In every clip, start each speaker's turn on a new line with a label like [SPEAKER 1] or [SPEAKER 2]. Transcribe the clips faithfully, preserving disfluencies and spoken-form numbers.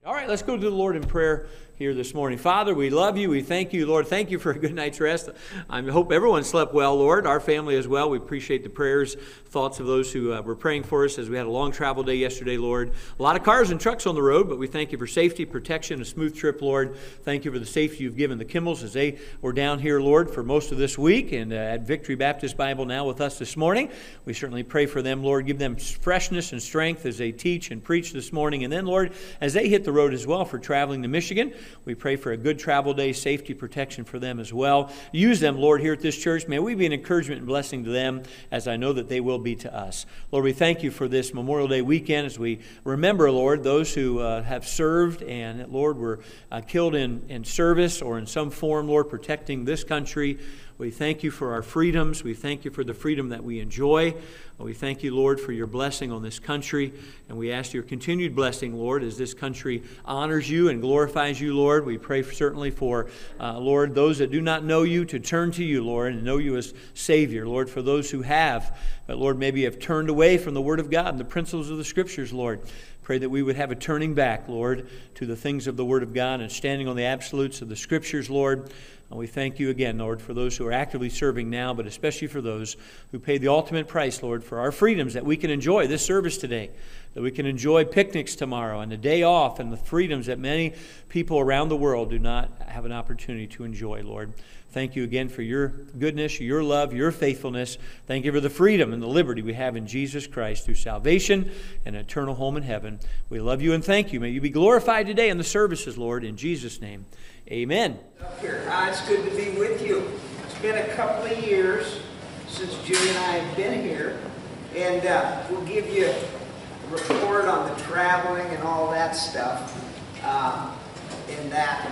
[SPEAKER 1] All right, let's go to the Lord in prayer here this morning. Father, we love you. We thank you, Lord. Thank you for a good night's rest. I hope everyone slept well, Lord, our family as well. We appreciate the prayers, thoughts of those who uh, were praying for us as we had a long travel day yesterday, Lord. A lot of cars and trucks on the road, but we thank you for safety, protection, a smooth trip, Lord. Thank you for the safety you've given the Kimmels as they were down here, Lord, for most of this week and uh, at Victory Baptist Bible now with us this morning. We certainly pray for them, Lord. Give them freshness and strength as they teach and preach this morning. And then, Lord, as they hit the road as well for traveling to Michigan, we pray for a good travel day, safety, protection for them as well. Use them, Lord, here at this church. May we be an encouragement and blessing to them as I know that they will be to us. Lord, we thank you for this Memorial Day weekend as we remember, Lord, those who uh, have served and, Lord, were uh, killed in, in service or in some form, Lord, protecting this country. We thank you for our freedoms. We thank you for the freedom that we enjoy. We thank you, Lord, for your blessing on this country. And we ask your continued blessing, Lord, as this country honors you and glorifies you, Lord. We pray certainly for, uh, Lord, those that do not know you to turn to you, Lord, and know you as Savior. Lord, for those who have, but Lord, maybe have turned away from the Word of God and the principles of the Scriptures, Lord. Pray that we would have a turning back, Lord, to the things of the Word of God and standing on the absolutes of the Scriptures, Lord. And we thank you again, Lord, for those who are actively serving now, but especially for those who paid the ultimate price, Lord, for our freedoms that we can enjoy this service today, that we can enjoy picnics tomorrow and a day off and the freedoms that many people around the world do not have an opportunity to enjoy, Lord. Thank you again for your goodness, your love, your faithfulness. Thank you for the freedom and the liberty we have in Jesus Christ through salvation and an eternal home in heaven. We love you and thank you. May you be glorified today in the services, Lord, in Jesus' name. Amen.
[SPEAKER 2] Up here. Uh, it's good to be with you. It's been a couple of years since Julie and I have been here, and uh, we'll give you a report on the traveling and all that stuff. Um, in that,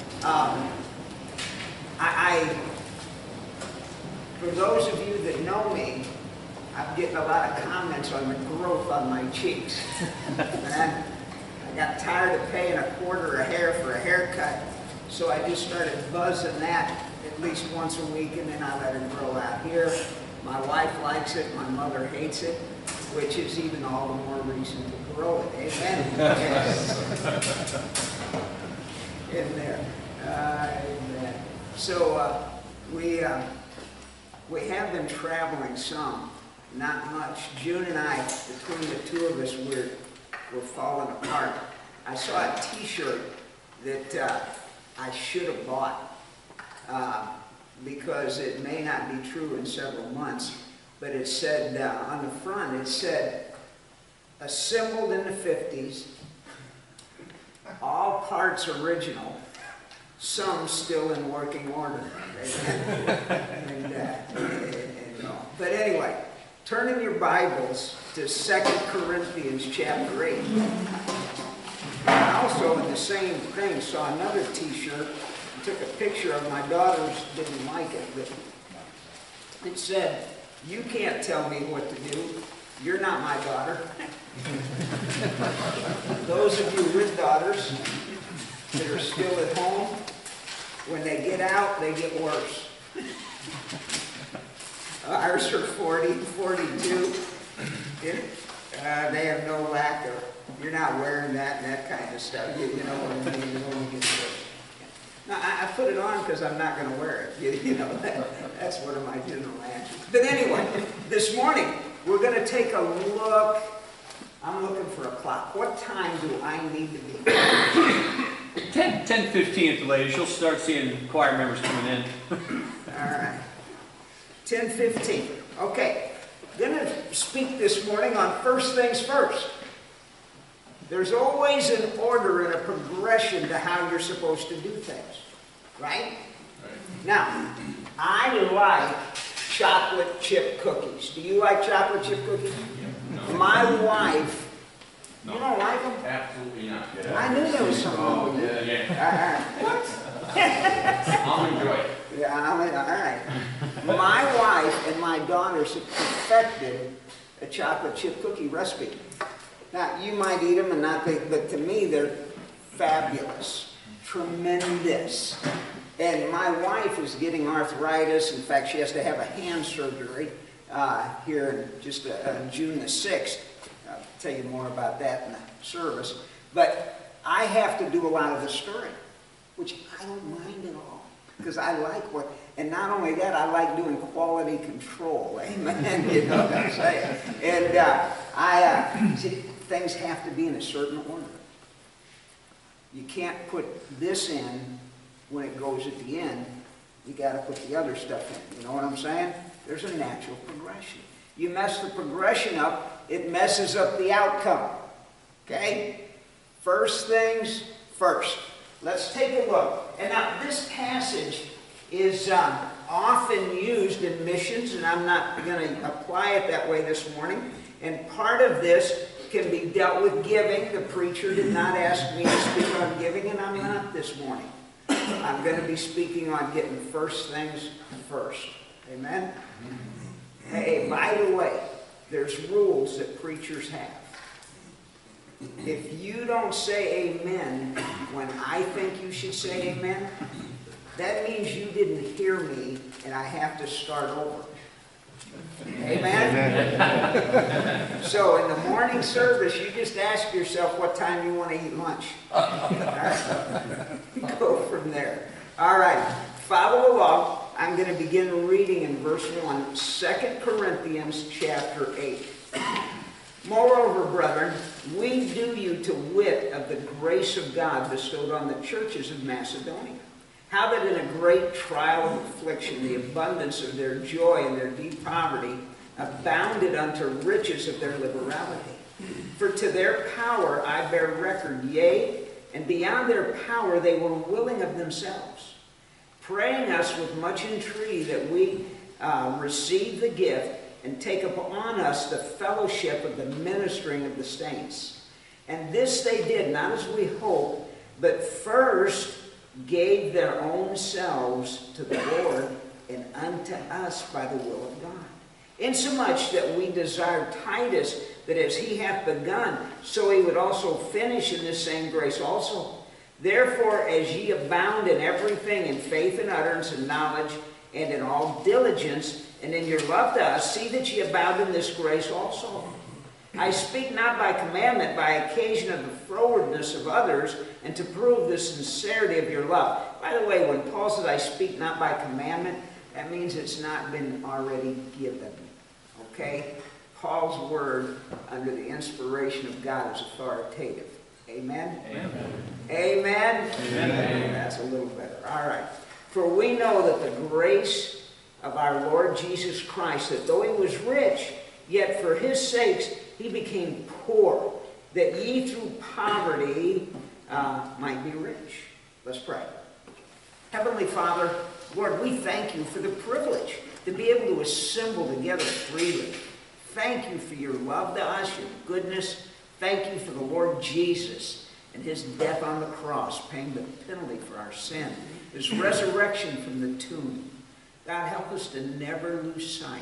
[SPEAKER 2] um, I, I, for those of you that know me, I'm getting a lot of comments on the growth on my cheeks. And I got tired of paying a quarter a hair for a haircut. So I just started buzzing that at least once a week, and then I let it grow out here. My wife likes it, my mother hates it, which is even all the more reason to grow it. Amen? In there. Uh, amen. So uh, we, uh, we have been traveling some, not much. June and I, between the two of us, we're, we're falling apart. I saw a t-shirt that uh, I should have bought uh, because it may not be true in several months, but it said uh, on the front, it said, assembled in the fifties, all parts original, some still in working order. and, uh, and, and, uh, but anyway, turn in your Bibles to Second Corinthians chapter eight. I also, in the same thing, saw another t-shirt and took a picture of. My daughters didn't like it, but it said, you can't tell me what to do. You're not my daughter. Those of you with daughters that are still at home, when they get out, they get worse. Ours are forty, forty-two. Uh, they have no lack of, you're not wearing that and that kind of stuff. You, you know what I mean? You only get worse. Now, I, I put it on because I'm not going to wear it. You, you know, that, that's one of my general answers. But anyway, this morning, we're going to take a look. I'm looking for a clock. What time do I need to be?
[SPEAKER 1] ten fifteen at the latest. You'll start seeing choir members coming in.
[SPEAKER 2] All right. ten fifteen. Okay. I'm going to speak this morning on first things first. There's always an order and a progression to how you're supposed to do things. Right? Right. Now, I like chocolate chip cookies. Do you like chocolate chip cookies? Yeah. No. My wife, no. You don't like them?
[SPEAKER 3] Absolutely not. Yeah.
[SPEAKER 2] I knew there was something wrong with you.
[SPEAKER 3] Yeah, yeah.
[SPEAKER 2] Uh, what?
[SPEAKER 3] I'll enjoy it.
[SPEAKER 2] Yeah, I mean, all right. My wife and my daughters have perfected a chocolate chip cookie recipe. Now, you might eat them and not think, but to me, they're fabulous, tremendous. And my wife is getting arthritis. In fact, she has to have a hand surgery uh, here in just uh, June the sixth. I'll tell you more about that in the service. But I have to do a lot of the stirring, which I don't mind at all, because I like what, and not only that, I like doing quality control, amen, you know what I'm saying? And uh, I, uh, see, things have to be in a certain order. You can't put this in when it goes at the end. You got to put the other stuff in, you know what I'm saying? There's a natural progression. You mess the progression up, it messes up the outcome, okay? First things first. Let's take a look. And now this passage is um, often used in missions, and I'm not going to apply it that way this morning. And part of this can be dealt with giving. The preacher did not ask me to speak on giving, and I'm not this morning. I'm going to be speaking on getting first things first. Amen? Hey, by the way, there's rules that preachers have. If you don't say amen when I think you should say amen, that means you didn't hear me and I have to start over. Amen? So in the morning service, you just ask yourself what time you want to eat lunch. Right? Go from there. All right. Follow along. I'm going to begin reading in verse one, Second Corinthians chapter eight. Moreover, brethren, we do you to wit of the grace of God bestowed on the churches of Macedonia, how that in a great trial of affliction the abundance of their joy and their deep poverty abounded unto riches of their liberality. For to their power I bear record, yea, and beyond their power they were willing of themselves, praying us with much entreaty that we uh, receive the gift and take upon us the fellowship of the ministering of the saints. And this they did, not as we hoped, but first gave their own selves to the Lord and unto us by the will of God. Insomuch that we desire Titus, that as he hath begun, so he would also finish in this same grace also. Therefore, as ye abound in everything, in faith and utterance and knowledge, and in all diligence, and in your love to us, see that ye abound in this grace also. I speak not by commandment, by occasion of the frowardness of others, and to prove the sincerity of your love. By the way, when Paul says, I speak not by commandment, that means it's not been already given. Okay? Paul's word, under the inspiration of God, is authoritative. Amen? Amen. Amen? Amen. That's a little better. All right. For we know that the grace of our Lord Jesus Christ, that though he was rich, yet for his sakes he became poor, that ye through poverty uh, might be rich. Let's pray. Heavenly Father, Lord, we thank you for the privilege to be able to assemble together freely. Thank you for your love to us, your goodness. Thank you for the Lord Jesus and his death on the cross, paying the penalty for our sin, his resurrection from the tomb. God, help us to never lose sight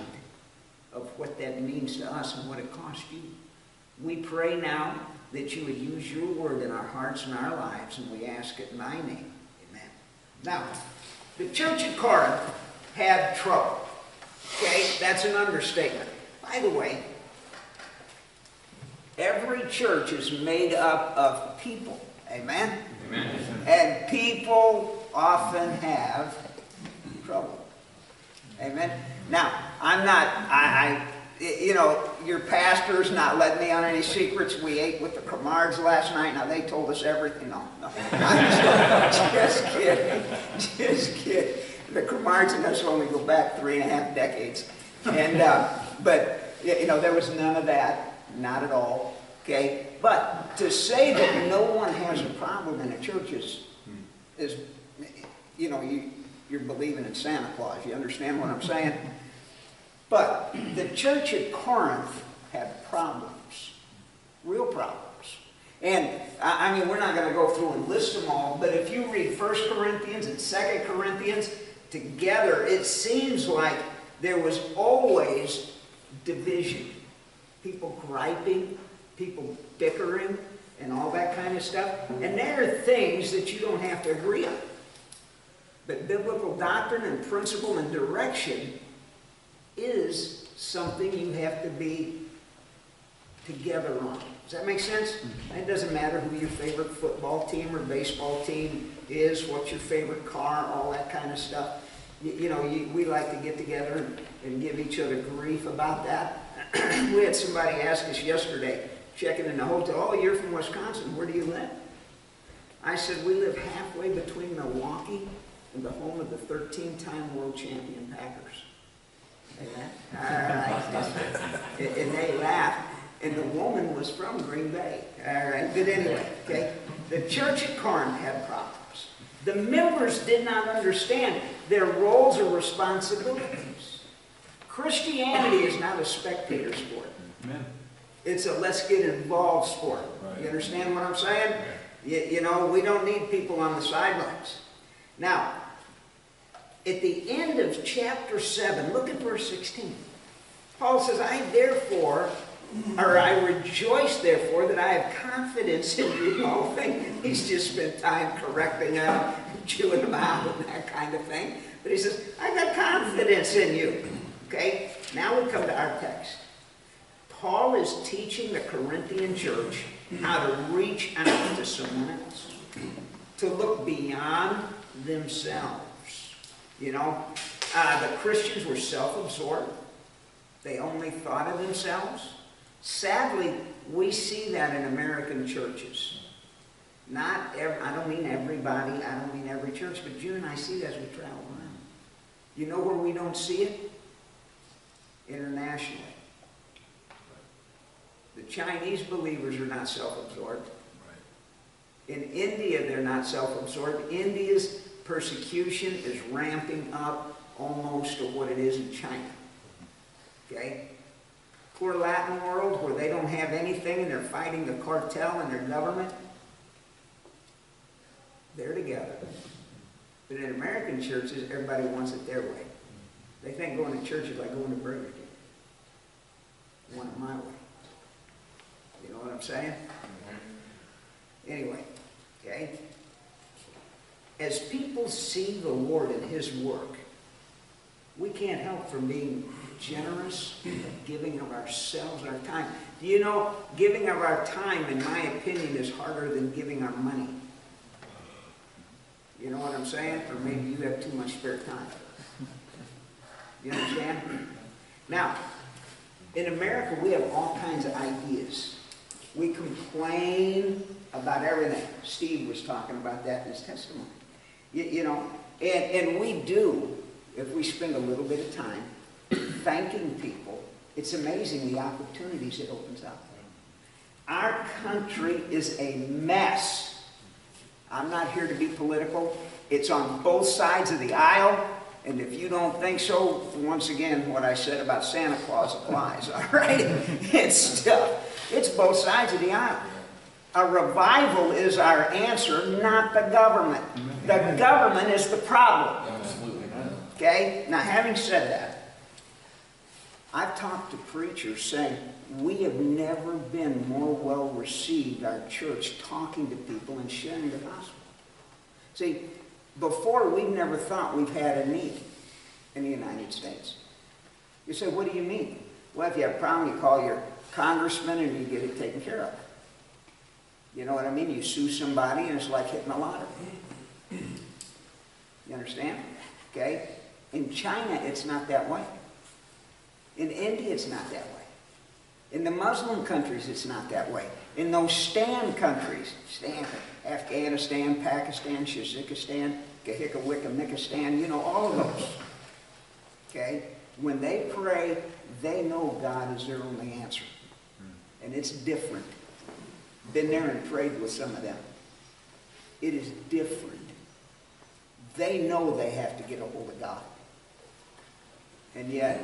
[SPEAKER 2] of what that means to us and what it cost you. We pray now that you would use your word in our hearts and our lives, and we ask it in thy name. Amen. Now, the church at Corinth had trouble. Okay, that's an understatement. By the way, every church is made up of people. Amen? Amen. And people often have trouble. Amen. Now, I'm not, I, I, you know, your pastor's not letting me on any secrets. We ate with the Camards last night. Now, they told us everything. No, no. I'm just, just kidding. Just kidding. The Camards and us only go back three and a half decades. And, uh, but, you know, there was none of that. Not at all. Okay? But to say that no one has a problem in a church is, is you know, you... you're believing in Santa Claus. You understand what I'm saying? But the church at Corinth had problems. Real problems. And, I mean, we're not going to go through and list them all, but if you read First Corinthians and Second Corinthians together, it seems like there was always division. People griping, people bickering, and all that kind of stuff. And there are things that you don't have to agree on. But biblical doctrine and principle and direction is something you have to be together on. Does that make sense? It doesn't matter who your favorite football team or baseball team is, what's your favorite car, all that kind of stuff. You, you know, you, we like to get together and, and give each other grief about that. We had somebody ask us yesterday, checking in the hotel, oh, you're from Wisconsin, where do you live? I said, we live halfway between Milwaukee and the home of the thirteen-time world champion Packers. Amen? All right. And, and they laughed. And the woman was from Green Bay. All right. But anyway, okay. The church at Corinth had problems. The members did not understand their roles or responsibilities. Christianity is not a spectator sport.
[SPEAKER 3] Amen.
[SPEAKER 2] It's a let's get involved sport.
[SPEAKER 3] Right.
[SPEAKER 2] You understand what I'm saying? You, you know, we don't need people on the sidelines. Now, at the end of chapter seven, look at verse sixteen. Paul says, I therefore, or I rejoice therefore that I have confidence in you in all things. He's just spent time correcting them, chewing them out, and that kind of thing. But he says, I got confidence in you. Okay? Now we come to our text. Paul is teaching the Corinthian church how to reach out to someone else, to look beyond themselves. You know, uh, the Christians were self-absorbed. They only thought of themselves. Sadly, we see that in American churches. Not every, I don't mean everybody, I don't mean every church, but you and I see that as we travel around. You know where we don't see it? Internationally. The Chinese believers are not self-absorbed. In India, they're not self-absorbed. India's persecution is ramping up almost to what it is in China. Okay? Poor Latin world, where they don't have anything and they're fighting the cartel and their government, they're together. But in American churches, everybody wants it their way. They think going to church is like going to Burger King. They want it my way. You know what I'm saying? Anyway, okay? As people see the Lord and His work, we can't help from being generous, giving of ourselves, our time. Do you know, giving of our time, in my opinion, is harder than giving our money. You know what I'm saying? Or maybe you have too much spare time. You understand? Now, in America, we have all kinds of ideas. We complain about everything. Steve was talking about that in his testimony. You, you know, and, and we do, if we spend a little bit of time thanking people, it's amazing the opportunities it opens up. Our country is a mess. I'm not here to be political. It's on both sides of the aisle. And if you don't think so, once again, what I said about Santa Claus applies, all right? It's still, it's both sides of the aisle. A revival is our answer, not the government. The government is the problem. Okay? Now, having said that, I've talked to preachers saying, we have never been more well received, our church, talking to people and sharing the gospel. See, before, we've never thought we've had a need in the United States. You say, what do you mean? Well, if you have a problem, you call your congressman and you get it taken care of. You know what I mean? You sue somebody and it's like hitting a lottery. You understand? Okay? In China, it's not that way. In India, it's not that way. In the Muslim countries, it's not that way. In those Stan countries, Stan, Afghanistan, Pakistan, Shazikistan, Kahika-Wicca-Mikistan, you know, all of those. Okay? When they pray, they know God is their only answer. And it's different. Been there and prayed with some of them. It is different. They know they have to get a hold of God. And yet,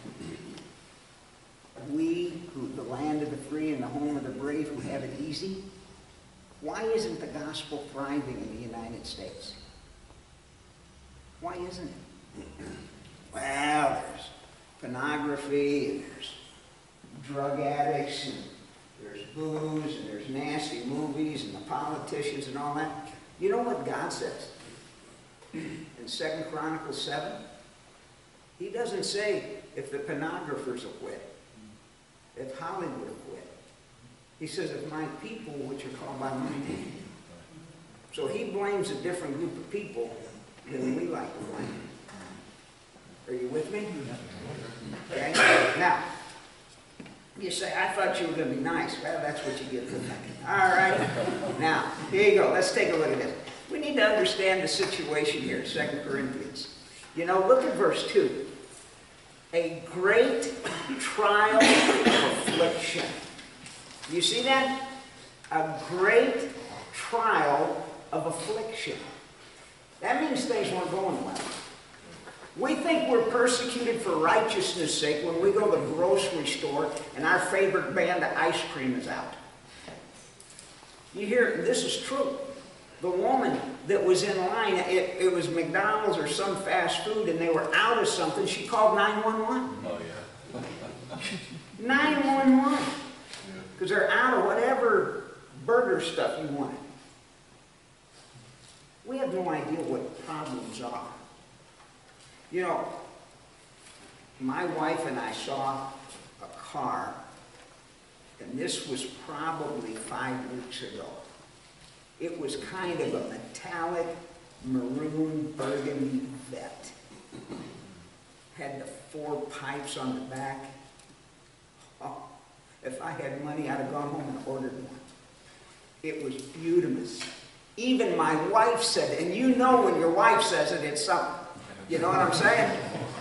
[SPEAKER 2] we, who the land of the free and the home of the brave, who have it easy, why isn't the gospel thriving in the United States? Why isn't it? Well, there's pornography, and there's drug addicts, and there's booze, and there's nasty movies, and the politicians and all that. You know what God says in Second Chronicles seven? He doesn't say if the pornographers will quit, if Hollywood will quit, He says, if my people, which are called by my name. So he blames a different group of people than we like to blame. Are you with me? Okay? Now, you say, I thought you were going to be nice. Well, that's what you get for thinking. All right. Now, here you go. Let's take a look at this. We need to understand the situation here, Second Corinthians. You know, look at verse two. A great trial of affliction. You see that? A great trial of affliction. That means things weren't going well. We think we're persecuted for righteousness' sake when we go to the grocery store and our favorite band of ice cream is out. You hear, this is true. The woman that was in line, it, it was McDonald's or some fast food, and they were out of something. She called nine one one.
[SPEAKER 3] Oh, yeah.
[SPEAKER 2] nine one one. Because they're out of whatever burger stuff you wanted. We have no idea what problems are. You know, my wife and I saw a car, and this was probably five weeks ago. It was kind of a metallic maroon burgundy vet. Had the four pipes on the back. Oh, if I had money, I'd have gone home and ordered one. It was beautiful. Even my wife said it, and you know when your wife says it, it's something. You know what I'm saying?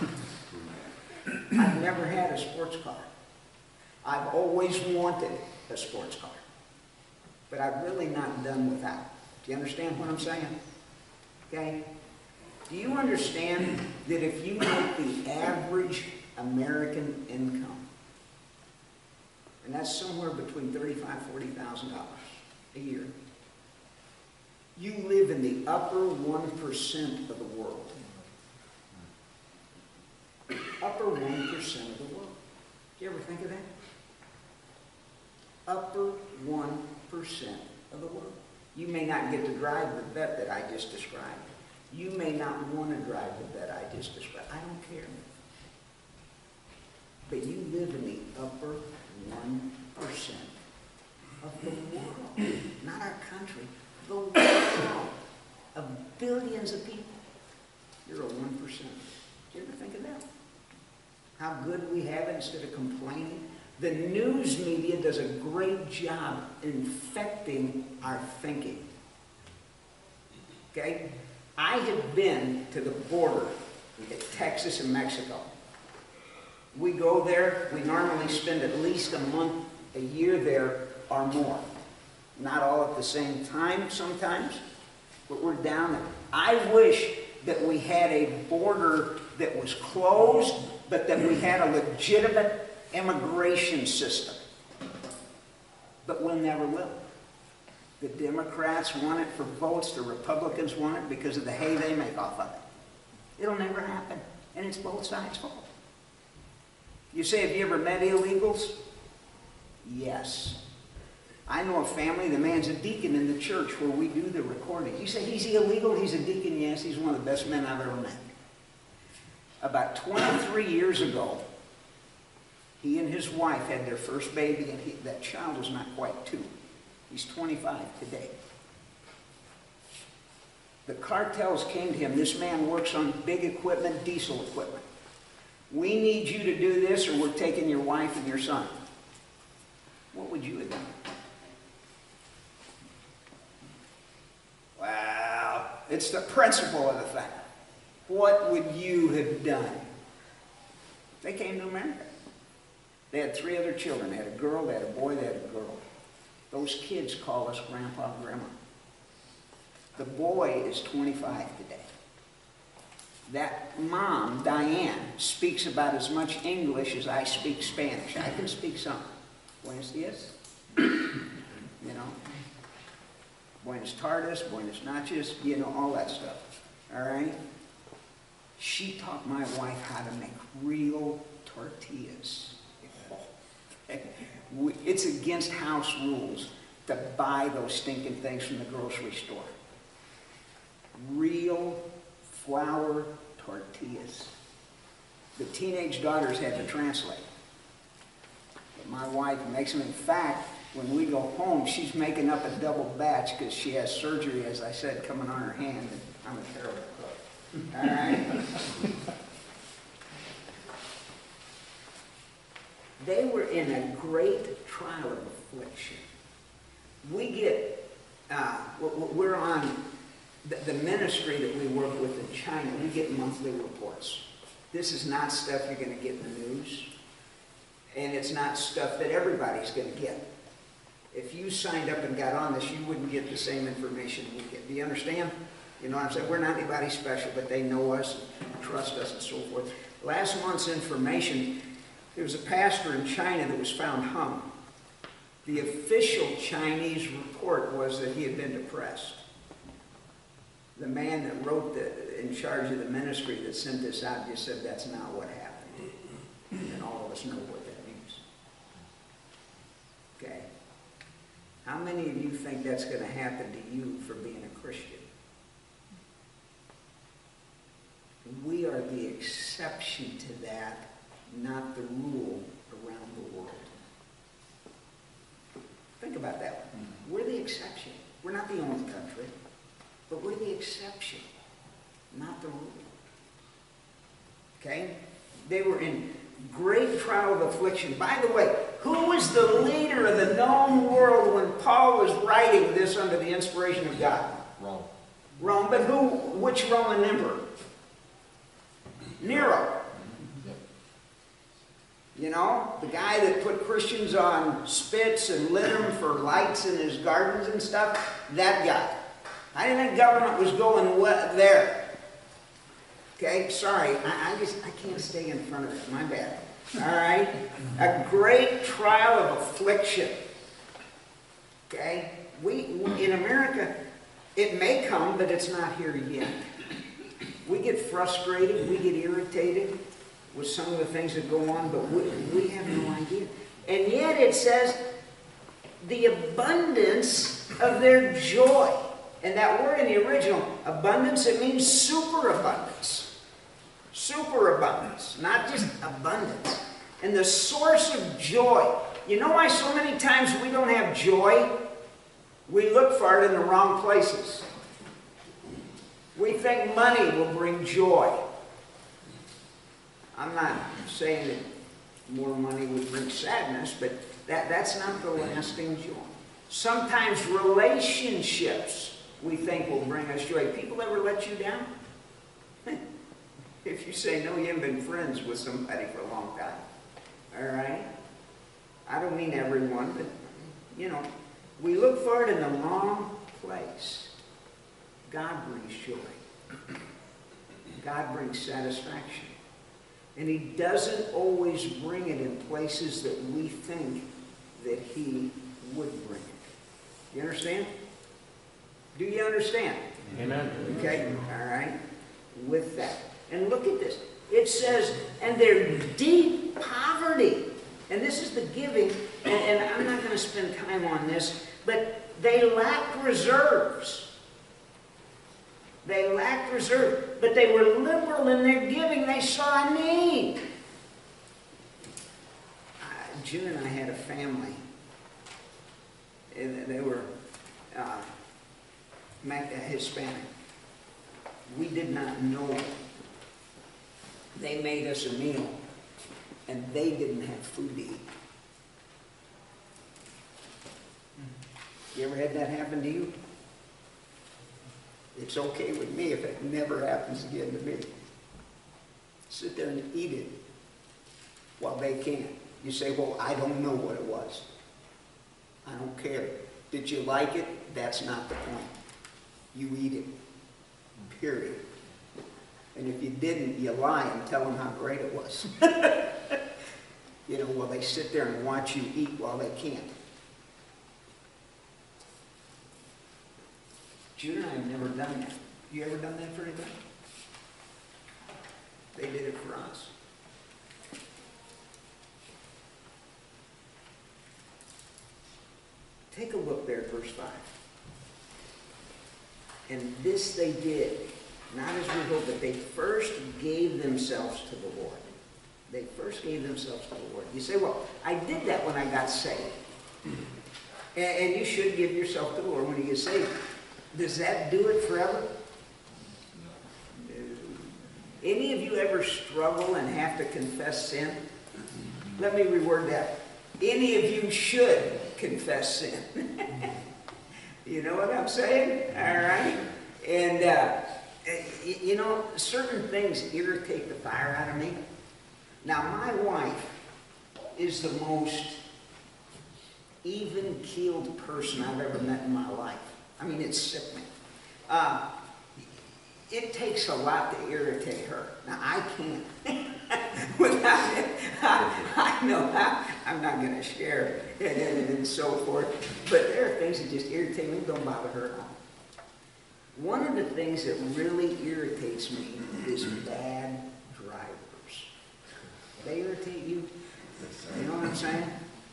[SPEAKER 2] I've never had a sports car. I've always wanted a sports car. But I've really not done without. Do you understand what I'm saying? Okay? Do you understand that if you make the average American income, and that's somewhere between thirty-five thousand dollars, forty thousand dollars a year, you live in the upper one percent of the world. Upper one percent of the world. Do you ever think of that? Upper one percent of the world. You may not get to drive the vet that I just described. You may not want to drive the vet I just described. I don't care. But you live in the upper one percent of the world. Not our country. The world of billions of people. You're a one percent. Do you ever think of that? How good we have it instead of complaining? The news media does a great job infecting our thinking. Okay? I have been to the border at Texas and Mexico. We go there, we normally spend at least a month, a year there or more. Not all at the same time sometimes, but we're down there. I wish that we had a border that was closed, but that we had a legitimate immigration system. But we'll never will. The Democrats want it for votes, the Republicans want it because of the hay they make off of it. It'll never happen, and it's both sides' fault. You say, have you ever met illegals? Yes. I know a family, the man's a deacon in the church where we do the recording. You say, he's illegal? He's a deacon? Yes, he's one of the best men I've ever met. About twenty-three years ago, he and his wife had their first baby, and he, that child was not quite two. He's twenty-five today. The cartels came to him. This man works on big equipment, diesel equipment. We need you to do this, or we're taking your wife and your son. What would you have done? Well, it's the principle of the thing. What would you have done? They came to America. They had three other children. They had a girl, they had a boy, they had a girl. Those kids call us Grandpa and Grandma. The boy is twenty-five today. That mom, Diane, speaks about as much English as I speak Spanish. I can speak some. Buenos dias. You know. Buenas tardes, buenas noches, you know, all that stuff. All right? She taught my wife how to make real tortillas. It's against house rules to buy those stinking things from the grocery store. Real flour tortillas. The teenage daughters had to translate. But my wife makes them. In fact, when we go home, she's making up a double batch because she has surgery, as I said, coming on her hand. And I'm a terrible cook. All right? They were in a great trial of affliction. We get, uh, we're on the, the ministry that we work with in China. We get monthly reports. This is not stuff you're going to get in the news. And it's not stuff that everybody's going to get. If you signed up and got on this, you wouldn't get the same information we get. Do you understand? You know what I'm saying? We're not anybody special, but they know us, and trust us, and so forth. Last month's information, there was a pastor in China that was found hung. The official Chinese report was that he had been depressed. The man that wrote the, in charge of the ministry that sent this out just said that's not what happened. And all of us know what that means. Okay? How many of you think that's going to happen to you for being a Christian? We are the exception to that, not the rule around the world. Think about that one. We're the exception. We're not the only country, but we're the exception, not the rule. Okay? They were in great trial of affliction. By the way, who was the leader of the known world when Paul was writing this under the inspiration of God?
[SPEAKER 3] Rome.
[SPEAKER 2] Rome, but who, which Roman emperor? Nero.
[SPEAKER 3] Yep.
[SPEAKER 2] You know, the guy that put Christians on spits and lit them for lights in his gardens and stuff, that guy. I didn't think government was going there. Okay, sorry, I, I just, I can't stay in front of it, my bad. All right? A great trial of affliction. Okay? We, we, in America, it may come, but it's not here yet. We get frustrated, we get irritated with some of the things that go on, but we, we have no idea. And yet it says, the abundance of their joy. And that word in the original, abundance, it means superabundance. Superabundance, not just abundance. And the source of joy. You know why so many times we don't have joy? We look for it in the wrong places. We think money will bring joy. I'm not saying that more money would bring sadness, but that, that's not the lasting joy. Sometimes relationships we think will bring us joy. People ever let you down? If you say, no, you haven't been friends with somebody for a long time. All right? I don't mean everyone, but, you know, we look for it in the wrong place. God brings joy. God brings satisfaction. And He doesn't always bring it in places that we think that He would bring it. You understand? Do you understand?
[SPEAKER 3] Amen.
[SPEAKER 2] Okay, all right. With that. And look at this. It says, and their deep poverty. And this is the giving. And, and I'm not going to spend time on this. But they lacked reserves. They lacked reserve. But they were liberal in their giving. They saw a need. Uh, June and I had a family. And they were uh, Hispanic. We did not know it. They made us a meal, and they didn't have food to eat. You ever had that happen to you? It's okay with me if it never happens again to me. Sit there and eat it while they can't. You say, well, I don't know what it was. I don't care. Did you like it? That's not the point. You eat it. Period. And if you didn't, you lie and tell them how great it was. You know, well, they sit there and watch you eat while they can't. June and I have never done that. You ever done that for anybody? They did it for us. Take a look there at verse five. And this they did, not as we hope, but they first gave themselves to the Lord. They first gave themselves to the Lord. You say, well, I did that when I got saved. And, and you should give yourself to the Lord when you get saved. Does that do it forever? No. Any of you ever struggle and have to confess sin? Let me reword that. Any of you should confess sin. You know what I'm saying? All right? And, uh, you know, certain things irritate the fire out of me. Now, my wife is the most even-keeled person I've ever met in my life. I mean, it's sickening. Uh, it takes a lot to irritate her. Now, I can't. Without it, I, I know how. I'm not going to share and, and, and so forth. But there are things that just irritate me. Don't bother her at all. One of the things that really irritates me is bad drivers. They irritate you. You know what I'm saying?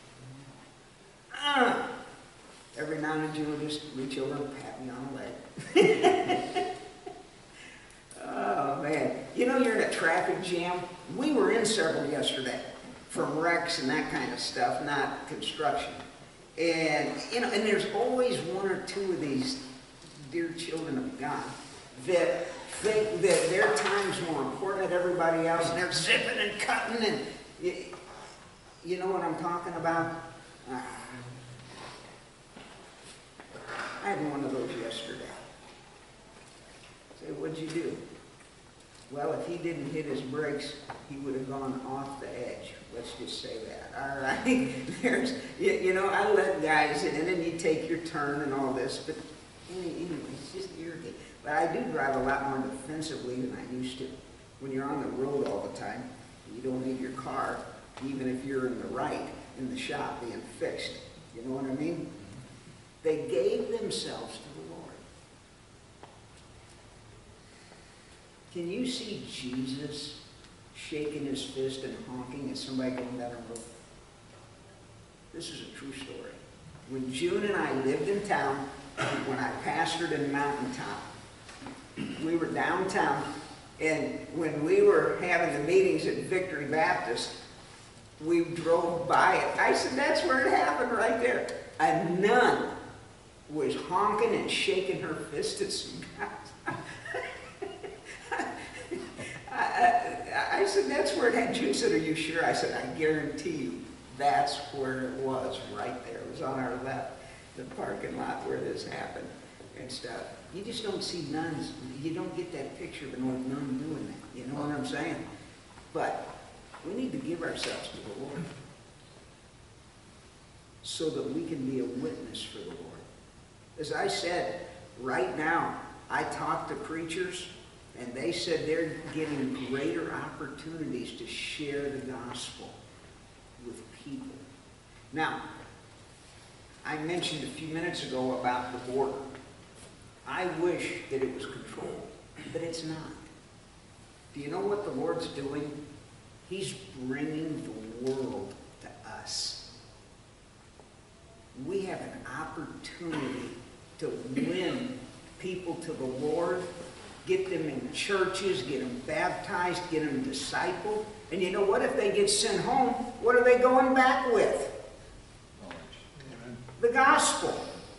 [SPEAKER 2] Ah! Every now and then, you'll just reach over and pat me on the leg. Oh, man. You know, you're in a traffic jam. We were in several yesterday from wrecks and that kind of stuff, not construction. And, you know, and there's always one or two of these dear children of God that think that their time's more important than everybody else, and they're zipping and cutting, and you, you know what I'm talking about? Uh, I had one of those yesterday. Say, what'd you do? Well, if he didn't hit his brakes, he would have gone off the edge. Let's just say that. All right? There's, you, you know, I let guys in, and then you take your turn and all this, but anyway, it's just irritating. But I do drive a lot more defensively than I used to. When you're on the road all the time, you don't need your car, even if you're in the right, in the shop being fixed. You know what I mean? They gave themselves to the Lord. Can you see Jesus shaking his fist and honking at somebody going down a road? This is a true story. When June and I lived in town, when I pastored in Mountaintop, we were downtown, and when we were having the meetings at Victory Baptist, we drove by it. I said, that's where it happened right there. A nun was honking and shaking her fist at some guys. I, I, I said, that's where it happened. June said, are you sure? I said, I guarantee you that's where it was, right there. It was on our left, the parking lot where this happened and stuff. You just don't see nuns. You don't get that picture of an old nun doing that. You know what I'm saying? But we need to give ourselves to the Lord so that we can be a witness for the Lord. As I said, right now, I talk to preachers, and they said they're getting greater opportunities to share the gospel with people. Now, I mentioned a few minutes ago about the border. I wish that it was controlled, but it's not. Do you know what the Lord's doing? He's bringing the world to us. We have an opportunity to win people to the Lord, get them in churches, get them baptized, get them discipled. And you know what? If they get sent home, what are they going back with? The gospel.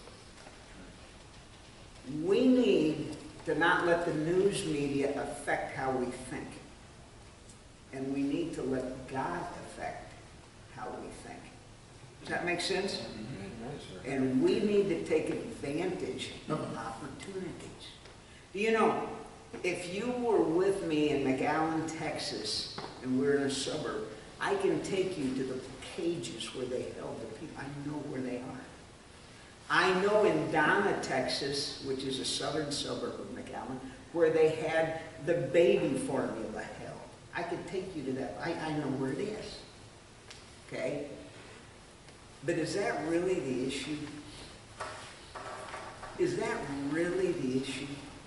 [SPEAKER 2] We need to not let the news media affect how we think. And we need to let God affect how we think. Does that make sense? And we need to take advantage of opportunities. Do you know, if you were with me in McAllen, Texas, and we're in a suburb, I can take you to the cages where they held the people. I know where they are. I know in Donna, Texas, which is a southern suburb of McAllen, where they had the baby formula held. I could take you to that. I, I know where it is. Okay? But is that really the issue? Is that really the issue?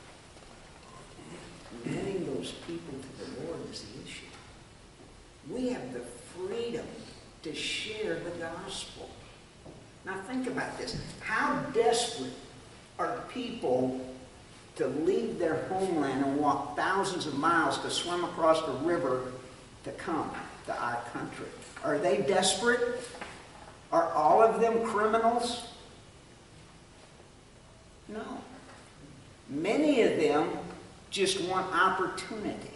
[SPEAKER 2] Winning those people to the Lord is the issue. We have the freedom to share the gospel. Now think about this. How desperate are people to leave their homeland and walk thousands of miles to swim across the river to come to our country? Are they desperate? Are all of them criminals? No. Many of them just want opportunity.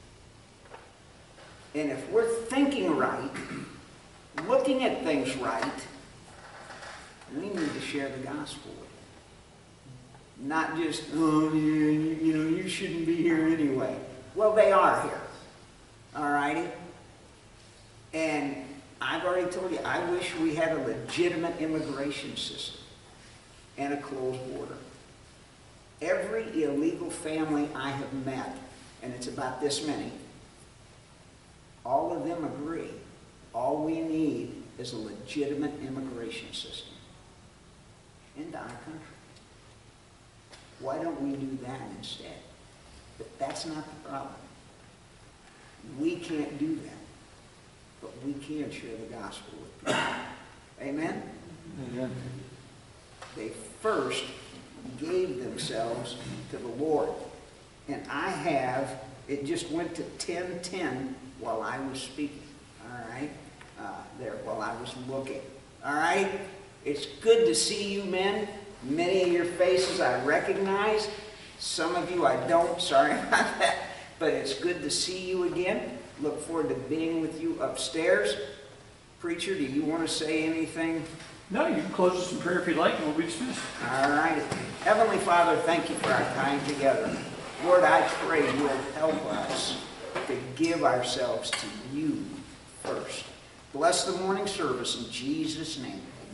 [SPEAKER 2] And if we're thinking right, looking at things right, we need to share the gospel with them. Not just, oh, yeah, you, you know, you shouldn't be here anyway. Well, they are here. All righty? And I've already told you, I wish we had a legitimate immigration system and a closed border. Every illegal family I have met, and it's about this many, all of them agree, all we need is a legitimate immigration system into our country. Why don't we do that instead? But that's not the problem. We can't do that. But we can share the gospel with people. Amen?
[SPEAKER 4] Amen.
[SPEAKER 2] They first gave themselves to the Lord. And I have, it just went to ten ten while I was speaking. All right? Uh, there, while I was looking. All right? It's good to see you men. Many of your faces I recognize. Some of you I don't. Sorry about that. But it's good to see you again. Look forward to being with you upstairs. Preacher, do you want to say anything?
[SPEAKER 4] No, you can close us in prayer if you'd like, and we'll be dismissed.
[SPEAKER 2] All right. Heavenly Father, thank you for our time together. Lord, I pray you will help us to give ourselves to you first. Bless the morning service in Jesus' name.